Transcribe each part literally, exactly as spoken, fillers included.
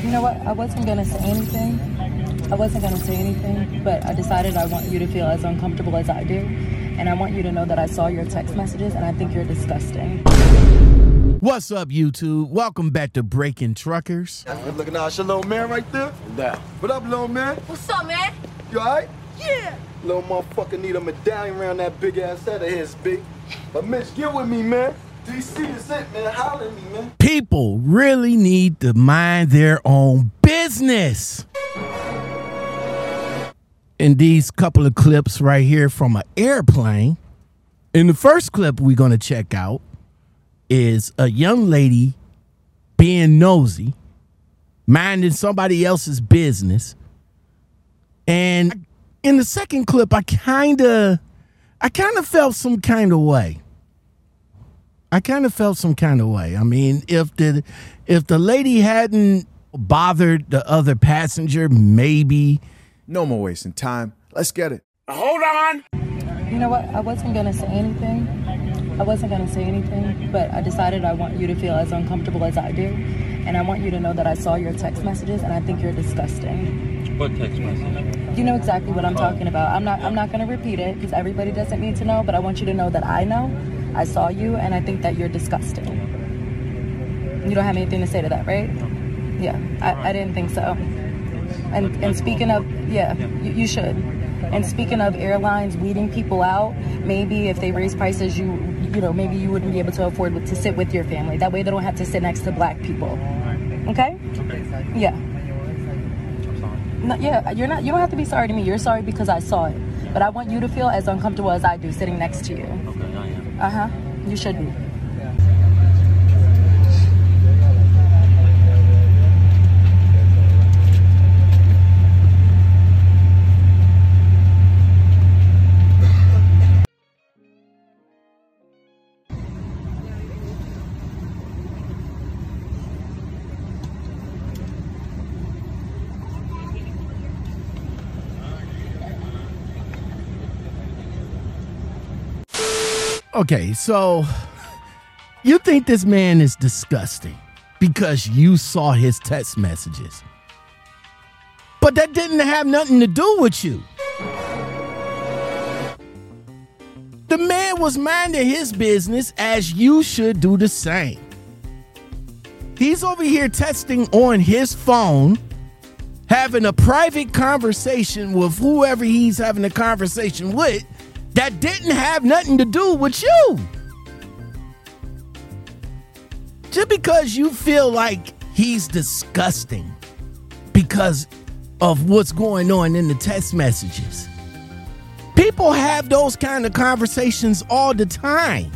You know what? I wasn't going to say anything. I wasn't going to say anything, but I decided I want you to feel as uncomfortable as I do. And I want you to know that I saw your text messages and I think you're disgusting. What's up, YouTube? Welcome back to Breaking Truckers. That's good looking out. Your little man right there? Yeah. What up, little man? What's up, man? You alright? Yeah. Little motherfucker need a medallion around that big ass head of his, big. But Mitch, get with me, man. D C is it, man. Holler at me, man. People really need to mind their own business. In these couple of clips right here from an airplane, in the first clip we're going to check out is a young lady being nosy, minding somebody else's business. And in the second clip, I kind of, I kind of felt some kind of way. I kind of felt some kind of way. I mean, if the, if the lady hadn't bothered the other passenger, maybe. No more wasting time. Let's get it. Hold on. You know what? I wasn't going to say anything. I wasn't going to say anything, but I decided I want you to feel as uncomfortable as I do. And I want you to know that I saw your text messages and I think you're disgusting. What text message? You know exactly what I'm talking about. I'm not I'm not going to repeat it because everybody doesn't need to know, but I want you to know that I know. I saw you and I think that you're disgusting. You don't have anything to say to that, right? Yeah, I, I didn't think so. And and speaking of, yeah, you, you should. And speaking of airlines weeding people out, maybe if they raise prices, you you know, maybe you wouldn't be able to afford to sit with your family. That way they don't have to sit next to black people. Okay? Okay. Yeah. No, yeah, you're not. You don't have to be sorry to me. You're sorry because I saw it. But I want you to feel as uncomfortable as I do sitting next to you. Okay, I am. Uh huh. You should be. Okay, so you think this man is disgusting because you saw his text messages. But that didn't have nothing to do with you. The man was minding his business as you should do the same. He's over here texting on his phone, having a private conversation with whoever he's having a conversation with that didn't have nothing to do with you. Just because you feel like he's disgusting because of what's going on in the text messages. People have those kind of conversations all the time.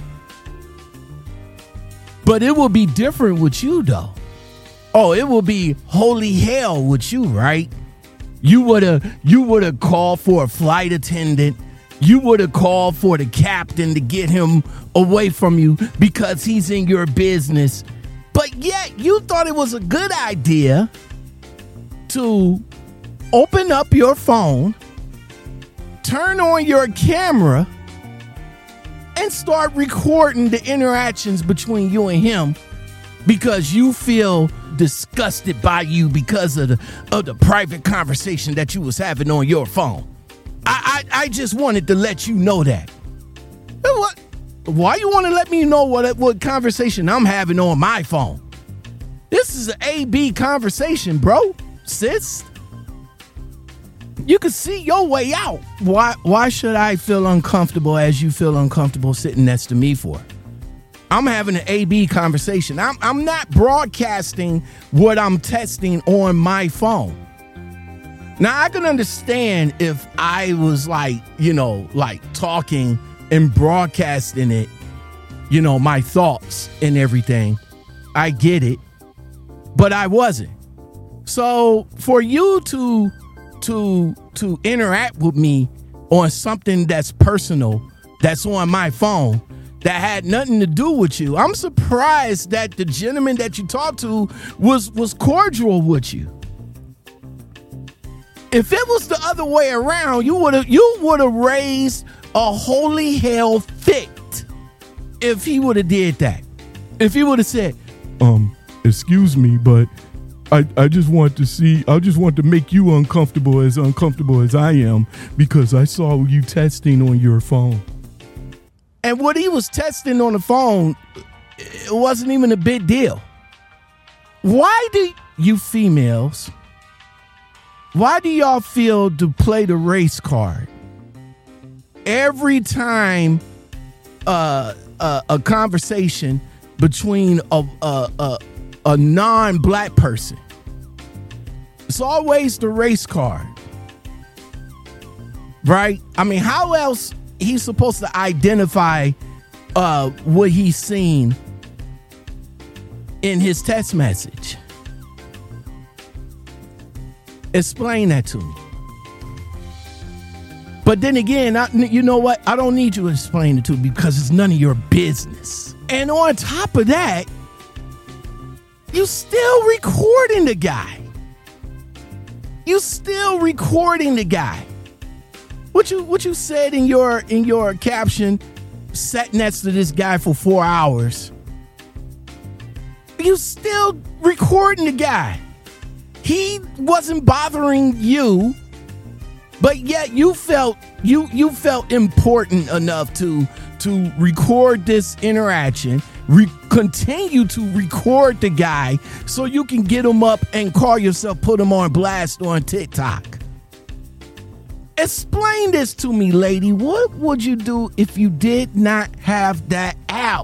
But it will be different with you, though. Oh, it will be holy hell with you, right? You would have you would have called for a flight attendant. You would have called for the captain to get him away from you because he's in your business. But yet you thought it was a good idea to open up your phone, turn on your camera, and start recording the interactions between you and him because you feel disgusted by you because of the, of the private conversation that you was having on your phone. I, I I just wanted to let you know that. What? Why you want to let me know what what conversation I'm having on my phone? This is an A B conversation, bro, sis. You can see your way out. Why why should I feel uncomfortable as you feel uncomfortable sitting next to me for? I'm having an A B conversation. I'm I'm not broadcasting what I'm testing on my phone. Now, I can understand if I was like, you know, like talking and broadcasting it, you know, my thoughts and everything. I get it, but I wasn't. So for you to to to interact with me on something that's personal, that's on my phone, that had nothing to do with you, I'm surprised that the gentleman that you talked to was was cordial with you. If it was the other way around, you would have you would have raised a holy hell fit if he would have did that. If he would have said, um, excuse me, but I, I just want to see, I just want to make you uncomfortable, as uncomfortable as I am, because I saw you testing on your phone. And what he was testing on the phone, it wasn't even a big deal. Why do you females, why do y'all feel to play the race card? Every time uh, uh, a conversation between a, a, a, a non-black person, it's always the race card, right? I mean, how else he's supposed to identify uh, what he's seen in his text message? Explain that to me. But then again, I, you know what? I don't need you to explain it to me because it's none of your business. And on top of that, you still recording the guy. You still recording the guy. What you what you said in your in your caption, sat next to this guy for four hours. You still recording the guy. He wasn't bothering you, but yet you felt you you felt important enough to to record this interaction, re- continue to record the guy so you can get him up and call yourself, put him on blast on TikTok. Explain this to me, lady. What would you do if you did not have that app?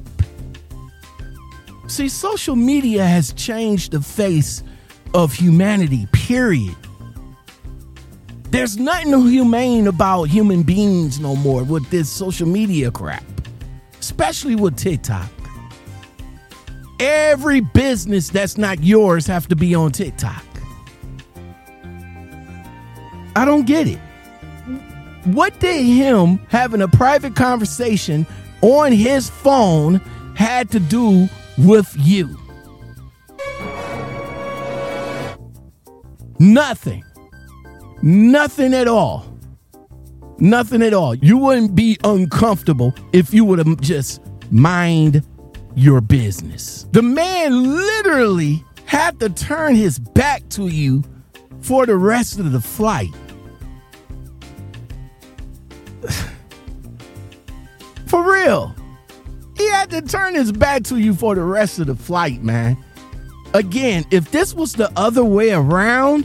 See, social media has changed the face of humanity, period. There's nothing humane about human beings no more with this social media crap, especially with TikTok. Every business that's not yours have to be on TikTok. I don't get it. What did him having a private conversation on his phone had to do with you? Nothing. Nothing at all. Nothing at all. You wouldn't be uncomfortable if you would have just mind your business. The man literally had to turn his back to you for the rest of the flight. For real. He had to turn his back to you for the rest of the flight, man. Again, if this was the other way around,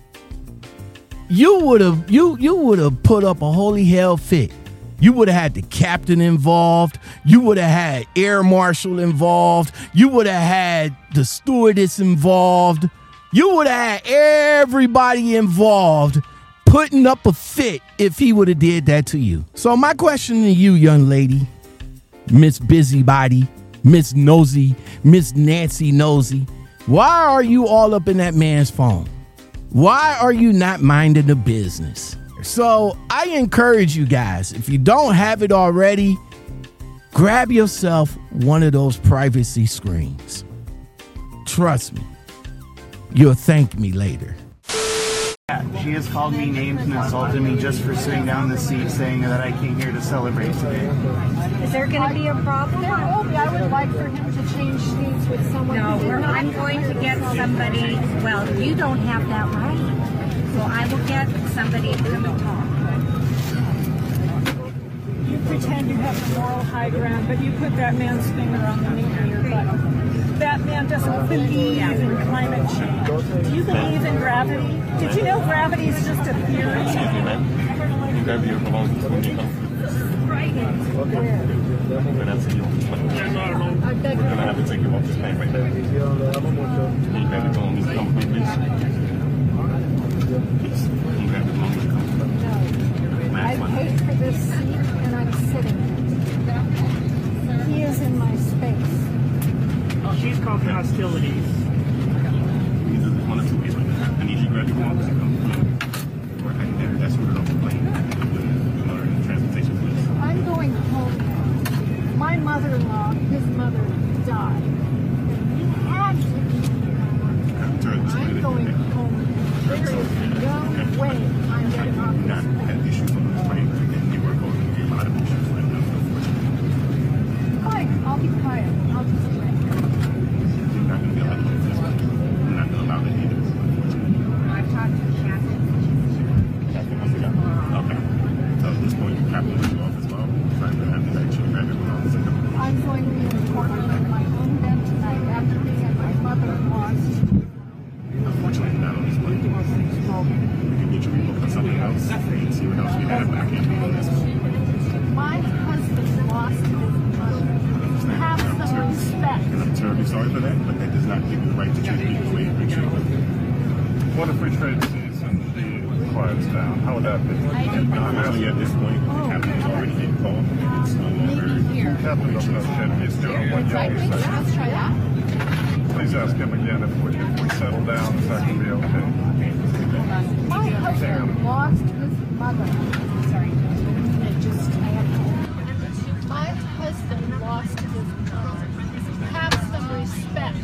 you would have you you would have put up a holy hell fit. You would have had the captain involved. You would have had air marshal involved. You would have had the stewardess involved. You would have had everybody involved putting up a fit if he would have did that to you. So my question to you, young lady, Miss Busybody, Miss Nosy, Miss Nancy Nosy, why are you all up in that man's phone? Why are you not minding the business? So I encourage you guys, if you don't have it already, grab yourself one of those privacy screens. Trust me, you'll thank me later. She has called me names and insulted me just for sitting down in the seat saying that I came here to celebrate today. Is there going to be a problem? There will be. I would like for him to change seats with someone. No, we're, I'm going to get somebody. Well, you don't have that right. So I will get somebody to come and talk. You pretend you have the moral high ground, but you put that man's finger on the nape of your butt. That man doesn't believe in climate change. Do you believe in gravity? Did you know gravity is just a theory? Excuse me, ma'am. Gravity belongs to me. Right. We're gonna have to take you off this plane. We're gonna have to take you off this plane right now. Can you grab the phone? Please come with me, please. Please. Can you grab the phone? Please come. No. I paid for this seat and I'm sitting in it. He is in my space. She's causing hostilities. These are one or two ways right now. I need you to grab your phone. Please come. We're hiding there. That's where we're off the plane. You know, in transportation, please. I'm going home now. My mother-in-law, his mother, died. And he had to be here. I'm going home. There is no way I'm getting off Not this plane. had issues on the plane, and you were going through a lot of issues right now. Fine, I'll be quiet. I'll just drink. You're not going to be allowed to do this. You're not going to allow that either. right to treat me the way you treat me. What if we trade seats and she quiets down? How would that be? Primarily at this point, the captain's already been called. It's no longer. The captain doesn't have a chance. It's still on what y'all say. Please ask him again if we, if we settle down, is that going to be okay? My husband lost his mother. Sorry. Just, I have My husband lost his mother. Have some respect.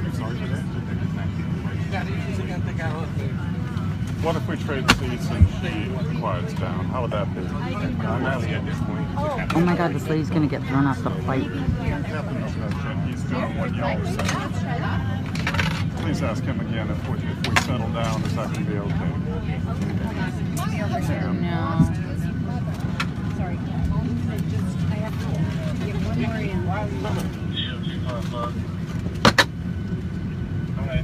What if we trade seats and she quiets down? How would that be? Primarily at this point. Oh my God, this lady's gonna get thrown off the flight. He's doing what y'all say. Please ask him again if we, if we settle down, is that going to be okay? No. Sorry. Just, I have to get one more in. Alright.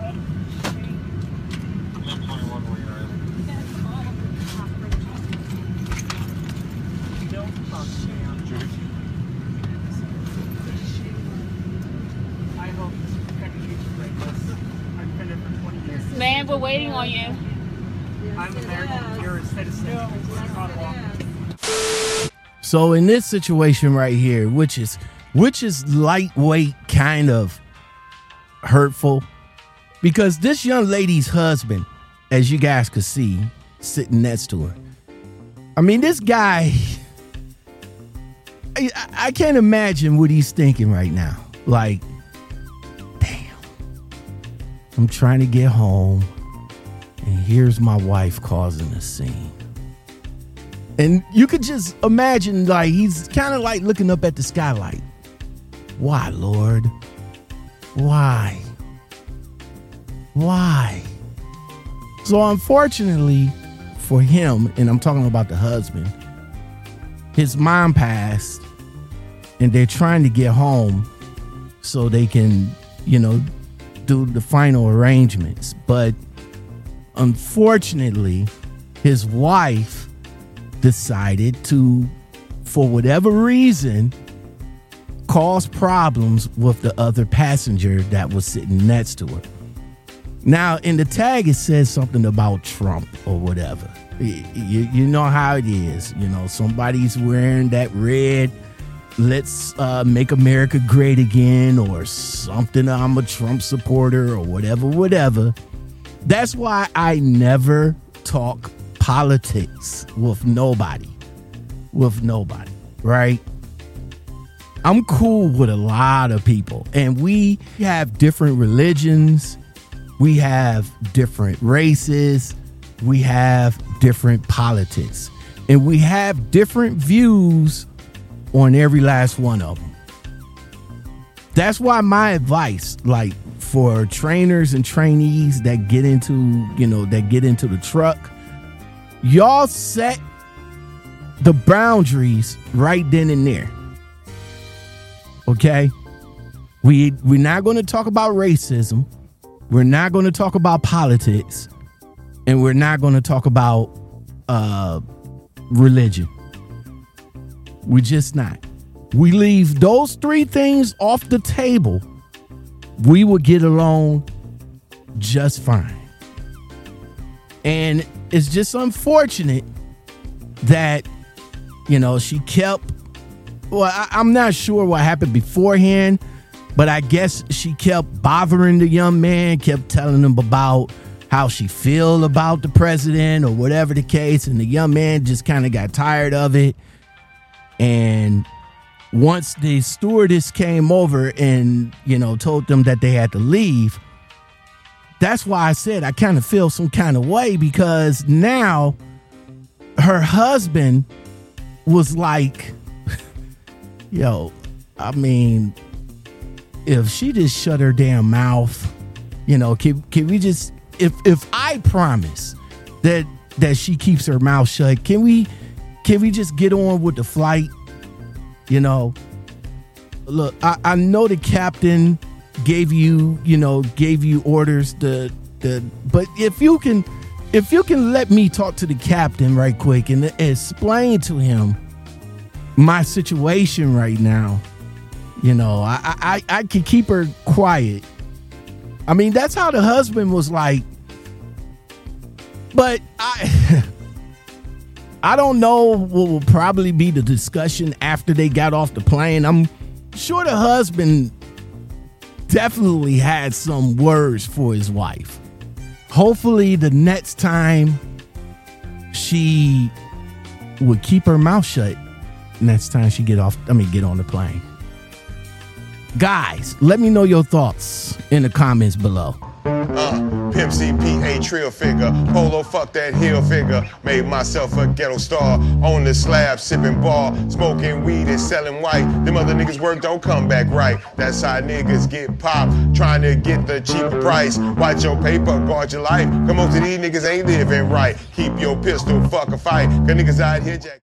Man, we're waiting on you. I'm American. You're a citizen. So in this situation right here, which is which is lightweight, kind of hurtful, because this young lady's husband, as you guys could see, sitting next to her. I mean, this guy, I, I can't imagine what he's thinking right now. Like, I'm trying to get home, and here's my wife causing a scene. And you could just imagine, like, he's kind of like looking up at the skylight. Why, Lord? Why? Why? So unfortunately for him, and I'm talking about the husband, his mom passed, and they're trying to get home so they can, you know, do the final arrangements. But unfortunately, his wife decided to, for whatever reason, cause problems with the other passenger that was sitting next to her. Now, in the tag, it says something about Trump or whatever. You, you, you know how it is. You know, somebody's wearing that red, let's uh, make America great again, or something. I'm a Trump supporter or whatever, whatever. That's why I never talk politics with nobody, with nobody, right? I'm cool with a lot of people, and we have different religions. We have different races. We have different politics, and we have different views on every last one of them. That's why my advice, like for trainers and trainees that get into, you know, that get into the truck, y'all set the boundaries right then and there. Okay? We, we're not going to talk about racism. We're not going to talk about politics. And we're not going to talk about uh, religion. We're just not. We leave those three things off the table, we will get along just fine. And it's just unfortunate that, you know, she kept, well, I, I'm not sure what happened beforehand, but I guess she kept bothering the young man, kept telling him about how she feel about the president or whatever the case. And the young man just kind of got tired of it. And once the stewardess came over and, you know, told them that they had to leave, that's why I said I kind of feel some kind of way, because now her husband was like, yo, I mean, if she just shut her damn mouth, you know, can, can we just, if if I promise that that she keeps her mouth shut, can we can we just get on with the flight? You know, look, I, I know the captain gave you, you know, gave you orders to, to, but if you can, if you can let me talk to the captain right quick and explain to him my situation right now, you know, I, I, I can keep her quiet I mean, that's how the husband was like. But I I don't know what will probably be the discussion after they got off the plane. I'm sure the husband definitely had some words for his wife. Hopefully the next time she would keep her mouth shut next time she get off, I mean, get on the plane. Guys, let me know your thoughts in the comments below. Uh, Pimp C P A trill figure, Polo fuck that hill figure. Made myself a ghetto star, on the slab sipping bar, smoking weed and selling white. Them other niggas work don't come back right. That's how niggas get popped, trying to get the cheaper price. Watch your paper, guard your life, cause most of these niggas ain't living right. Keep your pistol, fuck a fight, cause niggas out here jack.